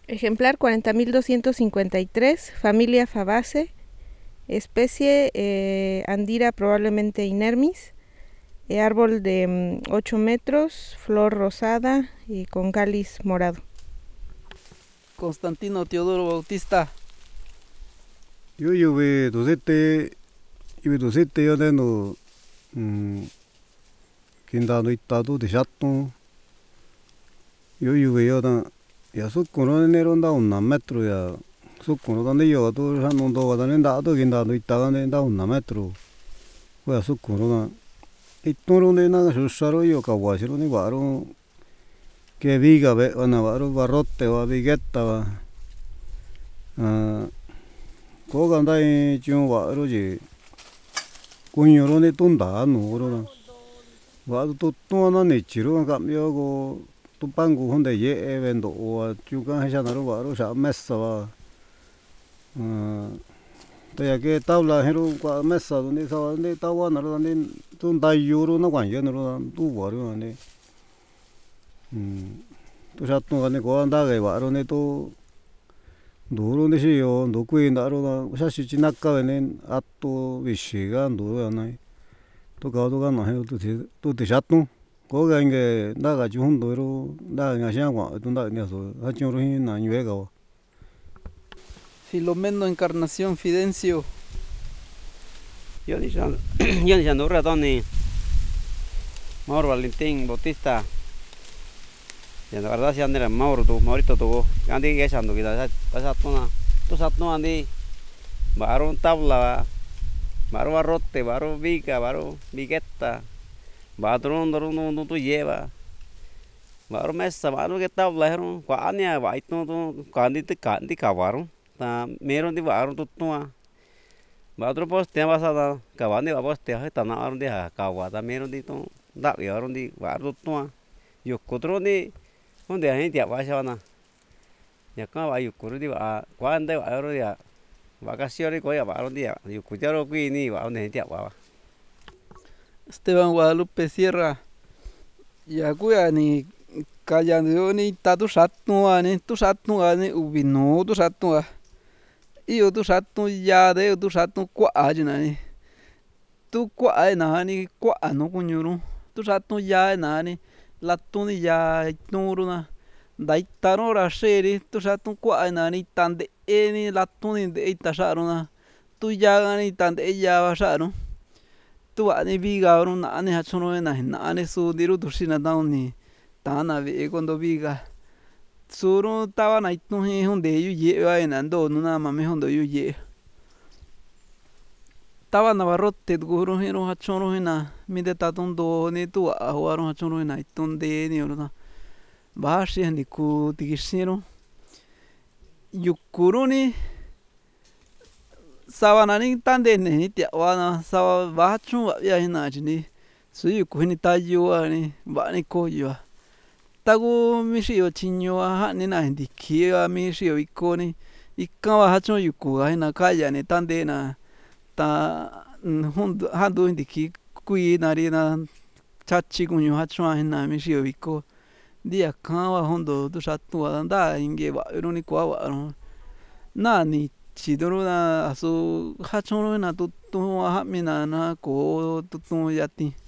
Ejemplar 40.253, familia Fabaceae, especie Andira probablemente inermis, árbol de 8 metros, flor rosada y con cáliz morado. Constantino Teodoro Bautista. Yo iba dosete ya de no kinda no itado de chato. Yo ya da ya su cono nero da un metro ya su cono da ne yo do ya no do da ne da do kinda no itado ne da un metro. Ya su cono da itoro ne na shusaro yo kawashiro ne baro que viga ve na baro barrote va vigueta va. Ko ganda chun baro je kuñoro ne tunda no ro va to to na ne chiro cambio go tu pangu honde ye evento o chuka ha na ro baro sa messa va te ya que tabla hero kwa messa donde sa ne tawa na ro ne tunda yoro na kwan ye no ro tu baro ne to sa to ne ko anda ge baro ne to 도로 내시요 노구이 나로나 사실 지나가는 앞도 위시가 노야나 또 가도가 나해요 또 대샷도 거가 이게 나가 jun도로 나가 시장과 또 나가서 하ció로 힘나 유해가 Filomeno Encarnación Fidencio. Yo diciendo Radoni, Mauro Valentín Bautista. Y la verdad si andera Maurito tuvo, andi que echando que tu satuna andi, baro tabla, baro barrote, baro viga, baro vigueta, baro no tu lleva, baro mesa, baro que tabla, hero, cuania, baito, candi cavaro, ta mero di baro tutua, baro poste basada, cavani poste, ta na aron di cava, ta mero di tu, da aron di baro tutua, yo cotro di Onde a gente vai chamar ya kan vai ukuru di va kwande va ro ya vacaciones ko ya va ro dia yu kujaro kui ni va onde gente va Esteban Guadalupe Sierra. Yakuya ni kayando ni tatu satnu ani ubino tu satnu iyo tu satnu ya de tu satnu kwa ajina ni tu kwa na ni kwa no kunyuru tu satnu ya na ni lattu ni ya nuru na daitaro ra sheri tu satnu kwa na ni tande ni lattu ni de itasharu na tu ya ni tande ya va sharu tu ani viga ru na ani hachuno na ani su diru tushina dauni tana ve cuando viga suru tava na itu hi hunde yu ye wa na ndo nu na mame hondo yu ye tava na barrote guru hi ru hachuno na mi de tatundo ni tu a ru hachuno na itunde ni ru na bashi ni ku tigishiru yukuru ni savana ni tande ni tia wa na sa ba chu ya na ni su yuku ni tayu wa ni ba ni ko yu tagu mi shio chinyo ha ni na ndiki wa mi shio iko ni ikan wa hachu yuku ga na kaya ni tande na ta hundu handu ndiki kui na ri na chachi kunyo hachu na mi shio iko dia kan wa hondo tu shatu wa nda inge wa ru ni kwa wa na ni chidoro na asu hachu na tu tu ha mi na na ko tu tu yati